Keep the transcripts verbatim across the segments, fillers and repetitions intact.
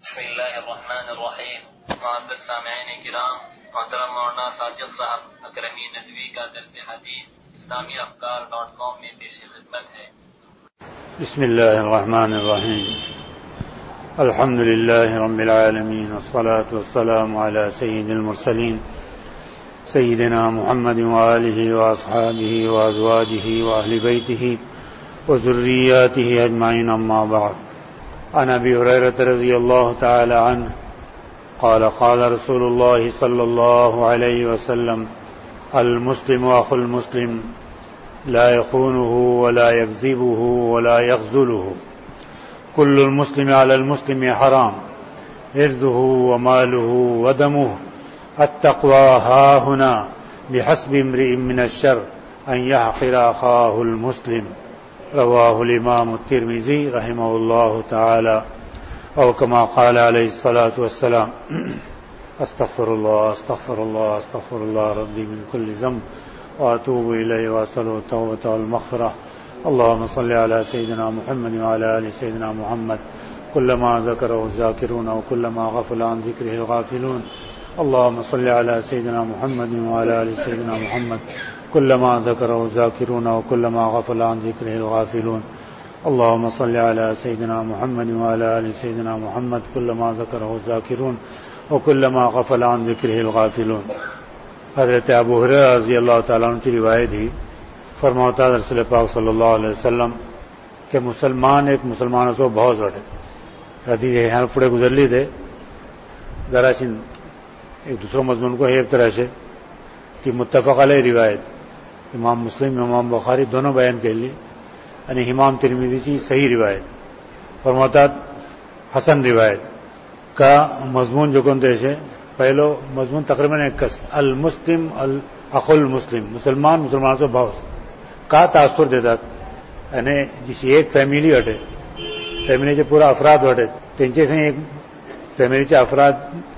بسم اللہ الرحمن الرحیم. معزز سامعین کرام، محترم مولانا ساجد صاحب اکرمی ندوی کا درس حدیث اسلامی افکار ڈاٹ کام میں پیش خدمت ہے. بسم اللہ الرحمن الرحیم. الحمد للہ رب العالمین والصلاة والسلام علی سید المرسلین سیدنا محمد وآلہ واصحابہ وازواجہ واہل بیتہ وذریاتہ اجمعین، اما بعد. عن ابی ہریرہ رضی اللہ تعالی عنہ قال قال رسول اللہ صلی اللہ علیہ وسلم: المسلم اخو المسلم لا يخونه ولا يكذبه ولا يخذله، كل المسلم على المسلم حرام، عرضه وماله ودمه، التقوى ها هنا، بحسب امرئ من الشر ان يحقر اخاه المسلم. رواہ الامام الترمذی رحمہ اللہ تعالی، او کما قال علیہ الصلاۃ والسلام: استغفر اللہ استغفر اللہ استغفر اللہ ربی من کل ذنب واتوب الیہ واسألہ التوبۃ والمغفرہ. اللهم صل علی سیدنا محمد وعلی آل سیدنا محمد كلما ذکرہ الذاکرون وكلما غفل عن ذکرہ الغافلون. اللهم صل علی سیدنا محمد وعلی آل سیدنا محمد كلما ذكره الذاكرون وكلما غفل عن ذكره الغافلون. اللهم صل على سيدنا محمد وعلى آل سيدنا محمد كلما ذكره الذاكرون وكلما غفل عن ذكره الغافلون. حضرت ابو ہریرہ رضی اللہ تعالیٰ عنہ کی روایت ہے، فرماتا رسول پاک صلی اللہ علیہ وسلم کہ مسلمان ایک مسلمانوں سے بہت بڑے حدیث ہے. یہاں پڑے گزر لی تھے ذرا چن ایک دوسروں مضمون کو ایک طرح سے کہ متفق علیہ روایت امام مسلم امام بخاری دونوں بیان کے لیے، یعنی امام ترمذی کی صحیح روایت فرماتا حسن روایت کا مضمون جو کون سے پہلو مضمون تقریباً ایک کس المسلم الاخو المسلم، مسلمان مسلمان سے بہت کا تاثر دیتا، یعنی جس ایک فیملی وٹے فیملی سے پورا افراد وٹے تینچے سے ایک فیملی کے افراد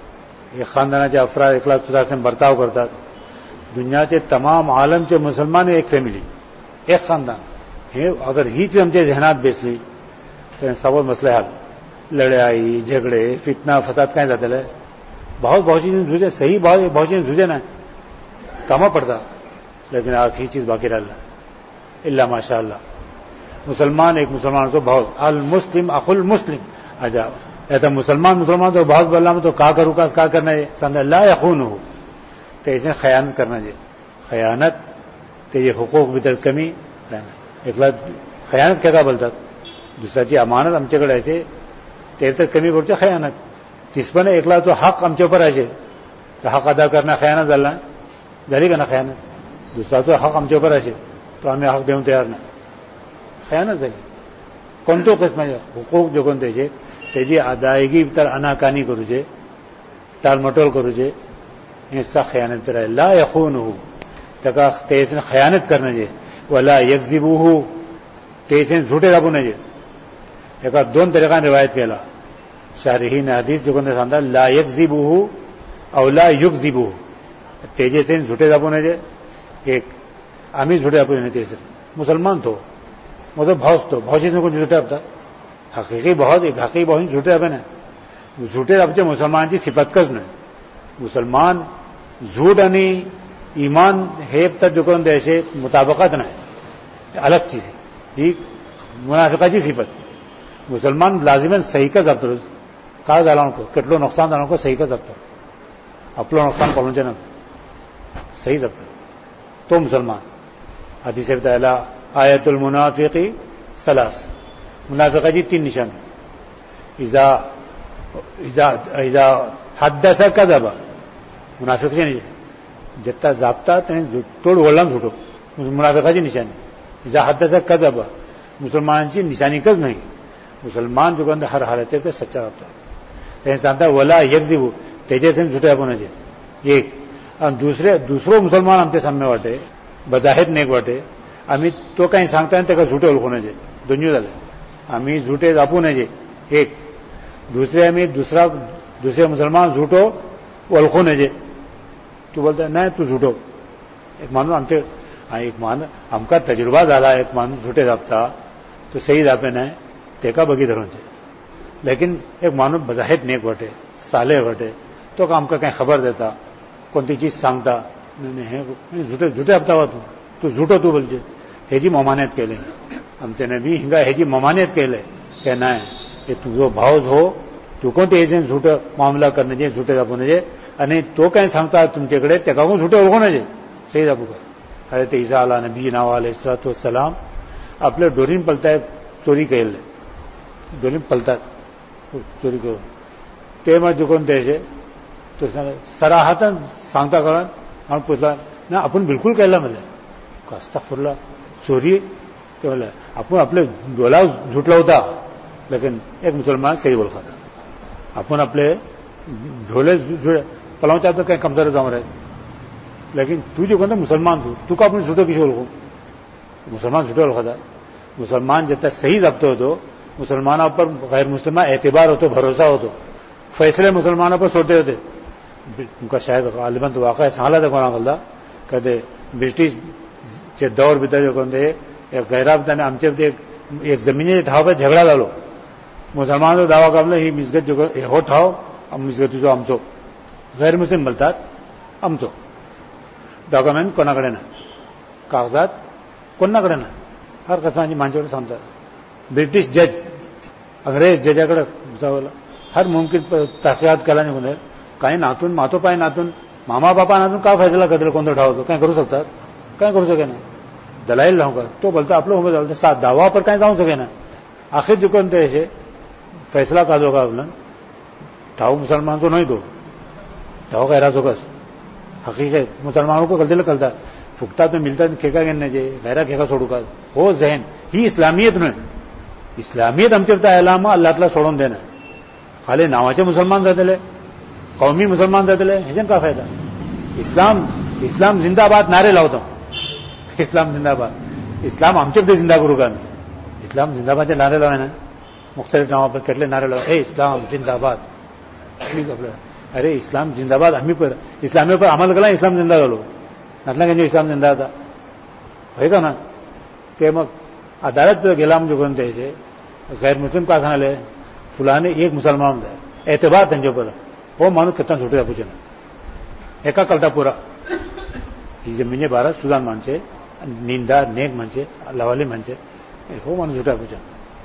ایک خاندانचे افراد اخلاق سدھار سے برتاؤ کرتا. دنیا کے تمام عالم کے مسلمان ایک فیملی ایک خاندان ہے. اگر ہی چیز ہم سے ذہنات بیچ لی تو سب مسئلہ حل لڑائی جھگڑے فتنہ فساد کہیں جاتے ہے. بہت بہت چیزیں جھوجے صحیح بہت بہت چیزیں جھوجے نہ کما پڑتا، لیکن آج ہی چیز باقی رہ اللہ ماشاء اللہ. مسلمان ایک مسلمان تو بہت المسلم اخو المسلم عجاب ایسا مسلمان مسلمان تو بہت بولنا میں تو کا کروں کا کا کرنا ہے سامنے لا یخون ہو تو اس نے خیانت کرنا چاہیے. خیانت تو یہ حقوق بھی در کمی ایکلا خیانت کیا بولتا دوسرا چیز امانت ہم چکڑ ایسے تیر تک کمی بولتے خیانت تیس پر ایکلا تو حق ہم چوپر ایسے تو حق ادا کرنا خیانت ڈالنا جاری کرنا خیانت. دوسرا تو حق ہم چوپر ایسے تو ہمیں حق دوں تیار نہ خیانت ہے. کون تو قسم حقوق جو کون دے تیجی ادائیگی تر اناکانی کرو جے ٹال مٹول کرو جے ایسا خیانت رہے. لا یخونہ تکا تیس نے خیانت کرنا جے ولا یکذبوہ تیس نے جھوٹے رابو نہ جے. ایک دون طریقہ روایت کہلا شارحین حدیث جو کہتے ہیں لا یکذبوہ او لا یکذبوہ تیجے سے جھوٹے رابو نہ جے. ایک امی جھوٹے رابو نہیں تیس مسلمان تو مطلب بہت تو بہت چیزوں کو جھوٹے رابطہ حقیقی بہت ایک حقیقی بہت جھوٹے رابے نا جھوٹے رابطے مسلمان کی صفت کس نہیں. مسلمان جھوٹ نہیں ایمان ہے تک جو کون ایسے مطابقت نہ الگ چیز ہے. یہ منافقہ کی صفت مسلمان لازماً صحیح کا ضبط کا دالوں کو کتلو نقصان دالوں کو صحیح کا ضبط اپلو نقصان پہنچے نا صحیح ضبط تو مسلمان. حدیث بتایا آیت المنافقی ثلاث منافقہ جی تین نشان اذا اذا اذا حدث کذب منافق سے نہیں جتنا ضابطہ توڑ بولنا جھوٹو منافقہ جی نشانی اذا حدث کذب مسلمان کی نشانی کز نہیں. مسلمان جو کہ ہر حالت پہ سچا رابطہ انسان تھا ولا یکذب تیجے سے جھوٹے اپنے جے. ایک دوسرے دوسروں مسلمان ہم سے سامنے واٹے بظاہر نیک واٹے ہمیں تو کہیں سانگتا ہے تو جھوٹے الکھونے جے دنیا دل ہمیں جھوٹے اپو نے جے. ایک دوسرے ہمیں دوسرا دوسرے مسلمان جھوٹو وہ الکھونے جے تو بولتا ہے نہیں تو جھوٹو. ایک مانو ہم سے ایک مان ہم کا تجربہ ڈالا ایک مانو جھوٹے رابطہ تو صحیح رابطے نہ دیکھا بگی دھروں سے لیکن ایک माणूस बजाहेत नेक वाटे साले वाटे तो का आमकां कांय खबर देता कोणती चीज सांगता हे झुटे झुटे हप्तावा तू तू झुटो तू बोलचे हेजी ममानियत केले आमचे नबी हिंगा हेजी ममानियत केले की नाही हे तुझो भाव हो तू कोणते एजंट झुट मामला करण्याचे झुटे दाखवण्याचे आणि तो काय सांगता तुमच्याकडे त्या कागून झुटे ओळखण्याचे सही दाखवू का अरे ते ईसा आला नबी नाव आले सलातु वसलाम आपले डोरीन पलताय चोरी केले डोरीन पलतात चोरी करून ते मग चुकून द्यायचे तो सराहतन सांगता कळण आणि पुसला ना आपण बिलकुल केला म्हणजे कस्ता फुरला चोरी ते म्हणलं आपण आपले डोला झुटला होता लेकिन एक मुसलमान सही बोलता आपण आपले ढोले पलावच्या तो काही कमजोर जाऊन रहे लेकिन तू जो कहता मुसलमान तू तू का अपने झूठो किसी बोलो मुसलमान झूठो बोलता मुसलमान जितना सही जब्त हो तो मुसलमानों पर गैर मुसलमान एतबार हो तो भरोसा हो तो फैसले मुसलमानों पर छोड़ते होते उनका शायद गालिबन तो वाक़ सांगला था कोणा गलदा कहते ब्रिटिश चे दौर भितर जो कोणते एक गैरा भितर आमचे एक एक जमिनी ठाव पर झगडा जालो मुसलमानांचो दावा कापलो ही मिसगत जो हो ठाव मिसगतीचो आमचो गैर मुस्लिम बोलतात आमचो डॉक्युमेंट कोणाकडे ना कागदात कोणाकडे ना हर कसांची माणसाकडे सांगतात ब्रिटिश जज अंग्रेज जजाकडे जावला हर मुमकिन तहकीकात केला निघून काही नातून मातो पाय नातून मामा बापा नातून का फैसला करतील कोणतं ठावतो काय करू शकतात काय करू सके ना दलाईल राहू का तो बोलता आपलं उमेद झालं सात दावा पर काय जाऊ सके ना आखिर दुकान ते ऐसे फैसला काजो का आपलं ठाव मुसलमान तो नहीं दो ठाव कह रहा तो बस हकीकत मुसलमानों को गलती कलता फुकता तो मिलता खेका घेणे जे गैरा खेका सोडू का हो जहन ही इस्लामियत नाही इस्लामियत आमच्या अलामा अल्लाहला सोडून देणं खाली नावाचे मुसलमान जातले कौमी मुसलमान जातले ह्याच्यान का फायदा इस्लाम इस्लाम जिंदाबाद नारे लावतो इस्लाम जिंदाबाद इस्लाम आमच्याकडे जिंदा करू का इस्लाम जिंदाबादचे नारे लावाय ना मुख्तलिफ नावापर કેટલે नारे लावा हे इस्लाम जिंदाबाद आपलं अरे इस्लाम जिंदाबाद आम्ही पर इस्लामी पर आम्हाला गेला इस्लाम जिंदा झालो नातला म्हणजे इस्लाम जिंदा होता होय का ना ते मग अदालत पर गेला म्हणजे कोण द्यायचे गैर मुस्लिम का सांगले फुलाने एक मुसलमान होता एतबार त्यांच्या पर हो माणूस कितना सुटू पूछे ना एका कलता पुरा ही जमिनी बारा सुदान माणसे निंदा नेक माणसे लवाली माणसे हो माणूस सुटा पूछे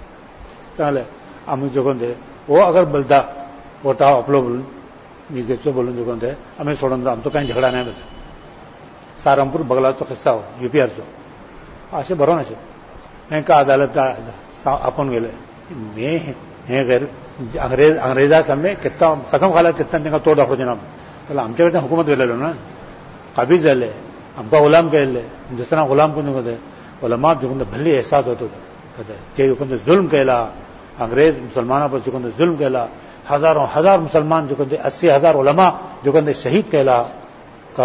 चांगलं आम्ही जोगून दे हो अगर बोलता होता आपलो बोलून मी देतो बोलून जोगून दे आम्ही सोडून आमचं काही झगडा नाही बोलतो सारंगपूर बगलाचा किस्सा हो यूपीआरचो असे बरोबर असे नाही का अदालत आपण गेले मे हे गैर अंग्रेज अंग्रेजा सामने कितना कसम खाला कितना त्यांना तोड दाखवतो जनाब त्याला आमच्याकडे हुकूमत गेलेलो ना काबीज झाले आमका गुलाम केले दुसरा गुलाम कोण होते उलमा जोगून भल्ली एहसास होतो ते जोगून जुल्म केला अंग्रेज मुसलमाना पर जोगून जुल्म केला हजारों हजार मुसलमान जोगून अस्सी हजार उलमा जोगून शहीद केला का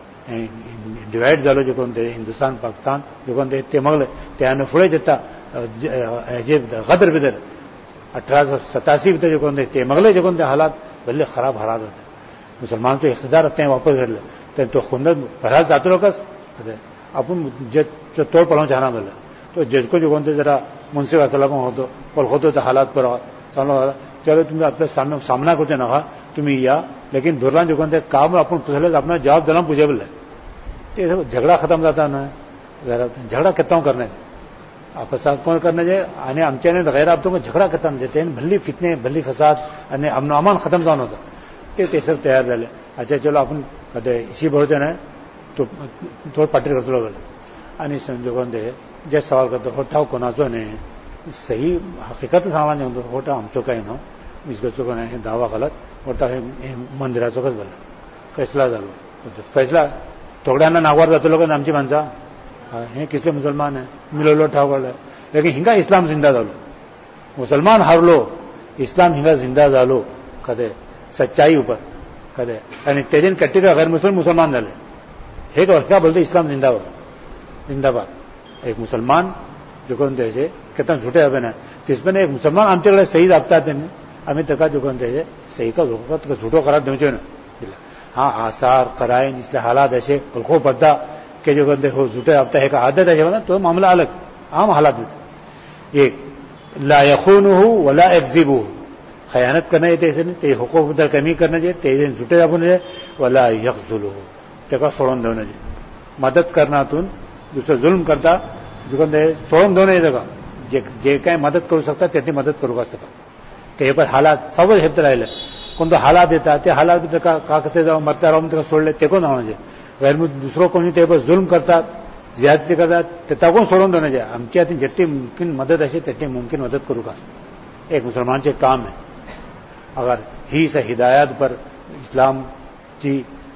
डिवाइड झालो जोगून हिंदुस्तान पाकिस्तान जोगून ते मगले त्याने पुढे जेता जे गदर बिदर अठारह सौ सतासी भितर जो कोणते ते मगले जो कोणते हालात भले खराब हालात होते मुसलमान तो इख्तियार ते वापस घेतले तर तो खुंदत भरात जातो लोकच आपण जज तोड पळवून छाना बोलला तो जज को जो कोणते जरा मुन्सिफ असला पण होतो पण होतो तर हालात पर चालू चलो तुम्ही आपल्या सामने सामना करते नका तुम्ही या लेकिन धोरण जो कोणते काम आपण पुछले अपना जवाब देना पूछे बोलले ते झगडा खत्म जाता ना जरा झगडा कितना करने आपसात कोण करण्याचे आणि आमच्याने गैर आपतो झगडा करता म्हणजे भल्ली फितने भल्ली फसाद आणि अमन अमान खतम जाऊन होतं ते ते सब तयार झाले अच्छा चलो आपण कधी इशी बोलते ना तो थोडं पाटील करतो गेलं आणि संजोगून ते जे सवाल करतो हो ठाव कोणाचो नाही सही हकीकत सांगा नाही म्हणतो होटा आमचो काही नो मिसगतचो कोण हे दावा घालत होटा हे मंदिराचोच झालं फैसला झालो फैसला तोगड्यांना नागवार जातलो का आमची माणसा हे किसले मुसलमान आहे मिळवलो ठाव काढलं लेकिन हिंगा इस्लाम जिंदा झालो मुसलमान हारलो इस्लाम हिंगा जिंदा झालो कदे सच्चाई ऊपर कदे आणि तेजन कट्टी का गैर मुस्लिम मुसलमान झाले हे का बोलते इस्लाम जिंदाबाद जिंदाबाद एक मुसलमान जो कोण द्यायचे कितना झुटे हवे ना तिसपण एक मुसलमान आमच्याकडे सही दाबतात त्यांनी आम्ही तका जो कोण द्यायचे सही का झोका झुटो करा देवचे ना हाँ आसार कराइन इसलिए हालात ऐसे उल्खो पड़ता के जो कहते हो झूठे हफ्ता है का आदत है ना तो मामला अलग आम हालात में एक ला यखूनुहु वला यक्ज़िबुहु خیانت کرنا येते असे नाही, ते हुकूक कमी करणं जे ते सुटे आपण जे वला यखजुलू त्याका सोडून देणं जे मदत करण्यातून दुसरं जुल्म करता दुकान ते सोडून देणं येतं का जे जे काय मदत करू शकतात त्यांनी मदत करू का शकता ते पण हालात सवय हेत राहिले कोणतं हालात येतात ते हालात का का कसे जाऊन मतदार राहून त्याला सोडले ते कोण म्हणजे गैर दुसरं कोणी ते पण जुल्म करतात ज्याती करतात ते टाकून सोडून देणं जे आमच्या हाती जितनी मुमकिन मदत असे तितनी मुमकिन मदत करू का एक मुसलमान के काम है अगर ही से हिदायत पर इस्लाम की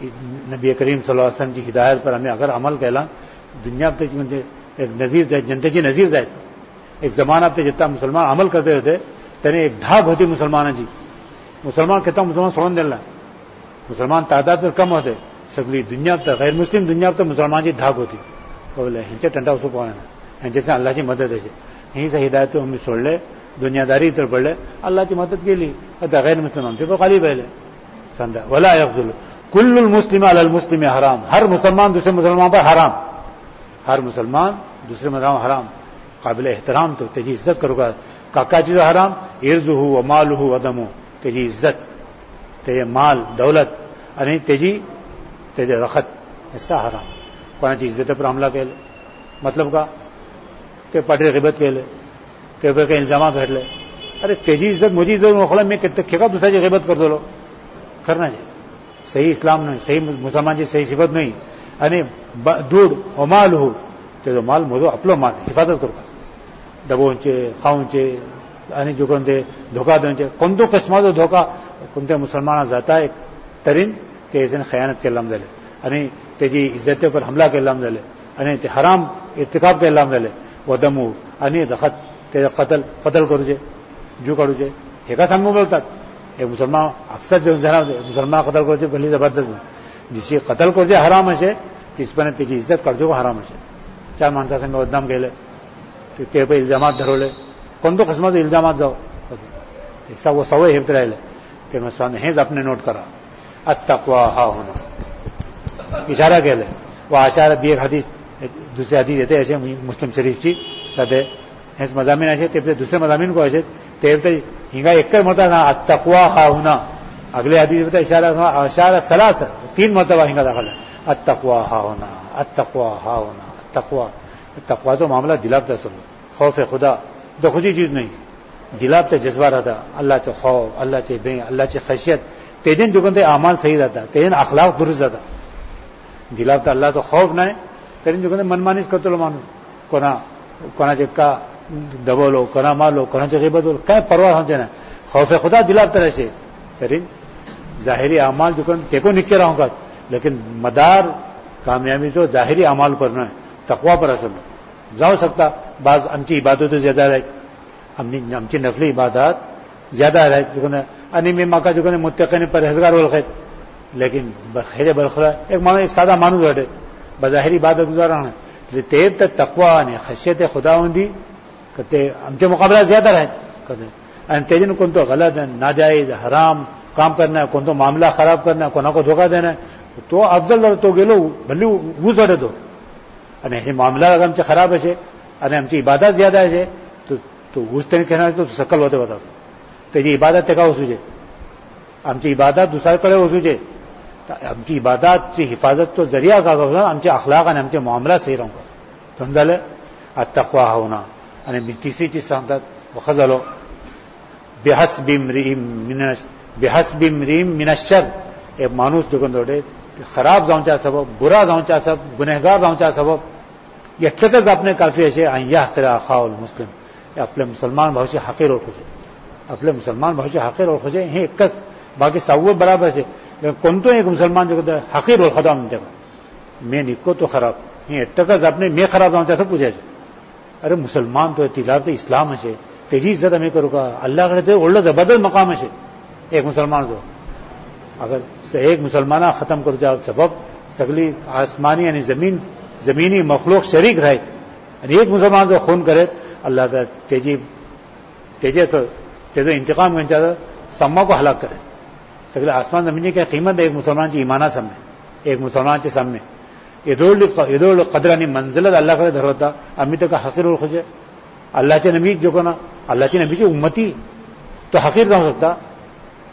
नबी करीम सल्लल्लाहु अलैहि वसल्लम की हिदायत पर हमें अगर अमल केला दुनिया पे म्हणजे एक नजीर जाए जनतेची नजीर जाए एक जमाना पे जितना मुसलमान अमल करते होते त्याने एक धाक होती मुसलमानाची मुसलमान कितना मुसलमान सोडून दिला मुसलमान तादाद में कम होते सगळी दुनिया तर गैर मुस्लिम दुनिया तर मुसलमानाची धाक होती कळलं ह्यांच्या टंटा उसू पोहायला ह्यांच्याची अल्लाची मदत आहे ही से हिदायत आम्ही सोडले दुनियादारी तर पडले अल्लाहची मदत केली आता गैर मुस्लिम आमचे पण खाली पहिले समजा वला यखजुल कुल्लुल मुस्लिम अलल मुस्लिम हराम हर मुसलमान दूसरे मुसलमान पर हराम हर मुसलमान दूसरे मुसलमान हराम काबिल एहतराम तो त्याची इज्जत करू का काकाची जो हराम इर्जुहु व मालुहु व दमु त्याची इज्जत त्याचे माल दौलत आणि त्याची त्याचे रखत असा हराम कोणाची इज्जतेपर हमला केले मतलब का ते पाटील गिबत केले ते काही इल्जामात घडले अरे त्याची इज्जत मुझी इज्जत मोकळा मी खेका दुसऱ्याची गिबत करतो खरं नाही सही इस्लाम नाही सही मुसलमानची सही शिकत नाही आणि दूध माल हो त्याचा माल मोजो आपलं माल हिफाजत करू का दबोवचे खाऊचे आणि जो कोणते धोका देऊनचे कोणतो किस्माचा धोका कोणत्या मुसलमानाला जाता एक तरीन ते खयानत केला झाले आणि त्याची इज्जतेपर हमला केला झाले आणि ते हराम इर्तिकाब केला झाले वदमू आणि रखत त्याचा कतल कतल करूचे जीव काढूचे हे का सांगू बोलतात हे मुसलमान अक्सर जरा मुसलमान कतल करूचे भली जबरदस्त जिशी कतल करूचे हराम असे तिसपणे त्याची इज्जत काढतो हराम असे चार माणसासंग बदनाम केले ते पण इल्जामात धरवले कोणतो किस्माचं इल्जामात जाऊ सव सवय हेत राहिले ते मग हेच आपण नोट करा अत्तक्वा हा होणं इशारा केले व आशारा बी एक हदीस दुसरे हदीस येते असे मुस्लिम शरीफची ते हेच मजामीन असे ते दुसरे मजामीन को असे ते हिंगा एक मरता ना अत्तक्वा हा होना अगले हदीस इशारा अशारा सलास तीन मरतबा हिंगा दाखला अत्तक्वा हा होना अत्तक्वा हा होना तकवा तकवा तो मामला दिलापता सुनो खौफ खुदा तो खुदी चीज नहीं दिलापता जज्बा रहता अल्लाह के खौफ अल्लाह के बे अल्लाह की खशियत तेजन जो कहते आमाल सही रहता तेजन अखलाक दुरुस्त रहता दिलापता अल्लाह तो खौफ नाही तेजन जो कहते मनमानीच करतो माणूस कोणा कोणाचे का दबवलो कोणा मारलो कोणाचे गिबत बोलो काय परवाह होते ना खौफ खुदा दिलापता रहे तेजन जाहिरी अमाल जो कहते तेको निके रहूंगा लेकिन मदार कामयाबी तो जाहिरी अमाल पर न तकवा पर असल जाऊ सकता बाज आमची इबादत ज्यादा रहे आमची नफली इबादत ज्यादा रहे जो आणि मी माका जो मुत्तकीने परहेजगार ओळखत लेकिन हे बरखला एक माणूस एक साधा माणूस वाटे बजाहिरी इबादत गुजार राहणं ते तर तकवा आणि खशियत खुदावंदी ते आमच्या मुकाबला ज्यादा रहे आणि त्याच्यानं कोणतं गलत नाजायज हराम काम करना कोणतो मामला खराब करना कोणा को धोका देना तो अफजल तो गेलो भले ऊस वाटतो आणि हे मामला आमचे खराब असे आणि आमची इबादत ज्यादा आहे तो तो ऊस त्याने घेणार तो सकल होते होता त्याची इबादत ते का वसूचे आमची इबादत दुसऱ्याकडे वसूचे आमची इबादतची हिफाजत तो जरिया का होता आमचे अखलाक आणि आमचे मामला सही राहू समजालं अत्तक्वा होना आणि तिसरी चीज सांगतात वखत झालो बेहसबिम रीम मिनश बेहसबिम रीम मिनशर एक माणूस जो कोणते खराब जाऊच्या सबब बुरा जाऊच्या सबब गुन्हेगार जाऊच्या सबब एकट्यातच आपले काफी असे आणि या हकरा अखाउल मुस्लिम आपले मुसलमान भावचे हकीर ओळखूचे आपले मुसलमान भावचे हकीर ओळखूचे हे एकच बाकी सहावं बराबर आहे कोणतो एक मुसलमान जो हकीर ओळखता म्हणते मी निको तो खराब हे एकटकच आपले मी खराब जाऊच्या असं पूजायचे अरे मुसलमान तो तिला तर इस्लाम असे त्याची इज्जत आम्ही करू का अल्लाकडे ते ओढलं जबरदस्त मकाम असे एक मुसलमान जो अगर एक मुसलमाना खत्म करूच्या सबब सगळी आसमानी आणि जमीन जमिनी मखलूक शरीक राहत आणि एक मुसलमान जो खून करेत अल्लाह त्याची त्याचे त्याचा इंतकाम घेण्याचा सम्मा को हलाक करे सगळे आसमान जमीनची काय किंमत एक मुसलमानाची इमाना सामने एक मुसलमानाच्या सामने एदोड एदोड कदर आणि मंजिलत अल्लाहकडे धरवता आम्ही तर का हकीर ओळखूचे अल्लाहचे नबी जो कोणा अल्लाहची नबीची उम्मती तो हकीर जाऊ शकता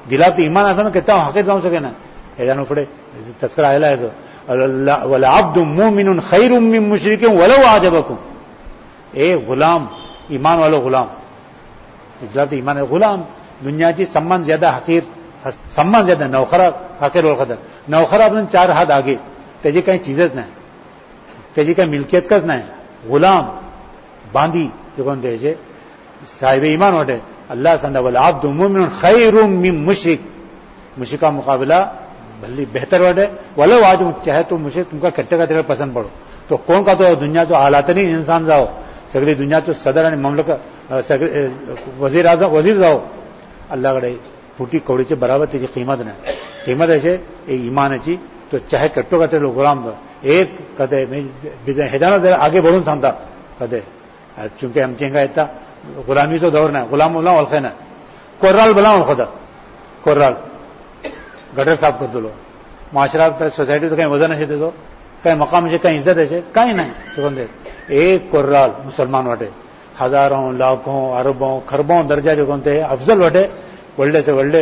دلا تو ایمان آتا نا کہتا ہوں حقیر جاؤں سکے نا ایجان پڑے تذکرہ آئے ہے تو والعبد مومن خیر من مشرک ولو اعجبکم، اے غلام ایمان والو غلام دلا تو ایمان غلام دنیا کی سمان زیادہ حقیر سمان زیادہ نوخرا حقیر والقدر نوخرا اپنے چار ہاتھ آگے تجھے کہیں چیزیں نہ تجھے کہیں ملکیت کس نہ غلام باندھی جو کون دے صاحب ایمان وٹے اللہ سندہ والعبد مومن خیر من مشرک، مشرک کا مقابلہ بھلی بہتر وٹے ولو آج چاہے تو مشرک تم کا کٹے کا تیرے پسند پڑو تو کون کا تو دنیا تو حالات نہیں انسان جاؤ سگری دنیا تو صدر مملکت وزیر اعظم وزیر جاؤ اللہ کڑے پھوٹی کوڑی سے برابر تیری قیمت نہ قیمت ایسے ایمان اچھی تو چاہے کٹو کا تیرے غلام ایک کدے ہدانہ دے آگے بڑھوں سانتا کدے چونکہ ہم چینگا اتنا غلامی تو دور نہ غلام اللہ الخے نہ کورال بلا خدا کورال گٹر صاف کر دو لو معاشرہ سوسائٹی تو کہیں وزن ایسے دے دو کہیں مقام سے کہیں عزت ایسے کہیں نہیں سکندے ایک کورال مسلمان وٹے ہزاروں لاکھوں اربوں خربوں درجہ جو کونتے افضل وٹے ورلڈے سے ورلڈے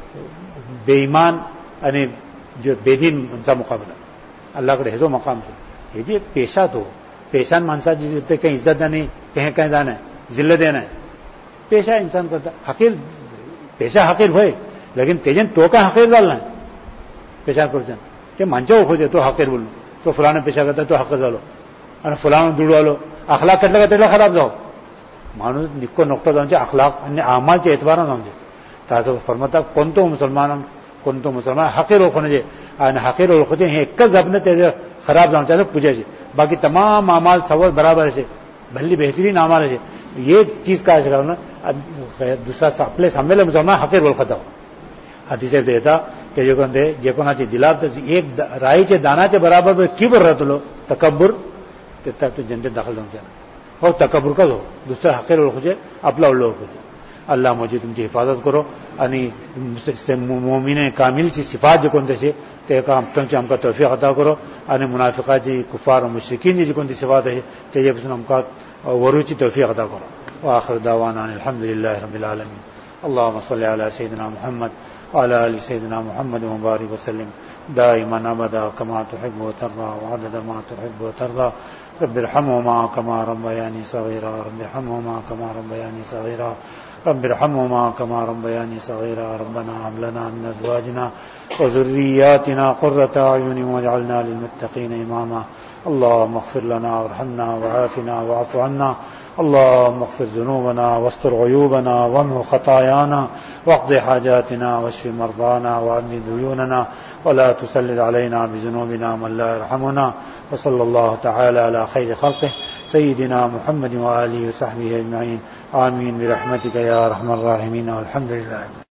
بے ایمان یعنی جو بے دین ان کا مقابلہ اللہ کا ہزو مقام سے یہ جی پیشہ تو پیشان مانسا جی کہیں عزت نہیں کہیں کہیں جانا ہے ذلت دینا ہے پیشہ انسان کرتا حقیر پیشہ حقیر ہوئے لیکن تیجن تو کا حقیر ڈالنا ہے پیشہ کرتے کہ منچا ہو جائے تو حقیر بولو تو فلانا پیشہ کرتا ہے تو حقیر ڈالو اور فلانا دوڑ والو اخلاق کٹلا کا تیرا خراب جاؤ مانو نکو نقطہ جاؤں اخلاق اعمال کے اعتبار نہ جاؤں تازہ فرماتا کون تو مسلمان کون تو مسلمان حقیر ہونے جائے حقیر ہوتے ہیں ایک اپنے تیرے خراب جاؤں چاہتے پوجے سے باقی تمام اعمال سب برابر ہے بھلی بہترین اعمال ہے یہ چیز کا دوسرا اپنے سامنے مسلمان حقیر بول خطا حدیث دیتا کہ جو کہتے جو کو چاہیے دلا ایک رائی کے دانا کے برابر کی بر رہا تو لو تکبر تو جنتے داخل جاؤں چاہنا اور تکبر کا دو دوسرا حقیر بول خوجے اپلا اڑ لو خوجے اللہ مجھے تم کی حفاظت کرو یعنی مومن کامل کی صفات جو کون سے تم سے ہم کا توفیق عطا کرو یعنی منافقہ جی کفار و مشرکین جی کون سی صفات ہے تو یہ ہم کا وروچی توفیق عطا کرو وآخر دعوانا الحمد للہ رب العالمین اللهم صل على سيدنا محمد وعلى آل سيدنا محمد وبارك وسلم دائما ابدا كما تحب وترضى وعدد ما تحب وترضى رب ارحمهما كما ربياني صغيرا رب ارحمهما كما ربياني صغيرا رب ارحمهما كما ربياني صغيرا ربنا هب لنا من ازواجنا وذرياتنا قرة اعين واجعلنا للمتقين اماما اللهم اغفر لنا وارحمنا وعافنا واعف عنا اللهم اغفر ذنوبنا واستر عيوبنا وامح خطايانا واقض حاجاتنا واشف مرضانا وعد ديوننا ولا تسلط علينا بذنوبنا من لا يرحمنا وصلى الله تعالى على خير خلقه سيدنا محمد وآله وصحبه أجمعين آمين برحمتك يا أرحم الراحمين والحمد لله.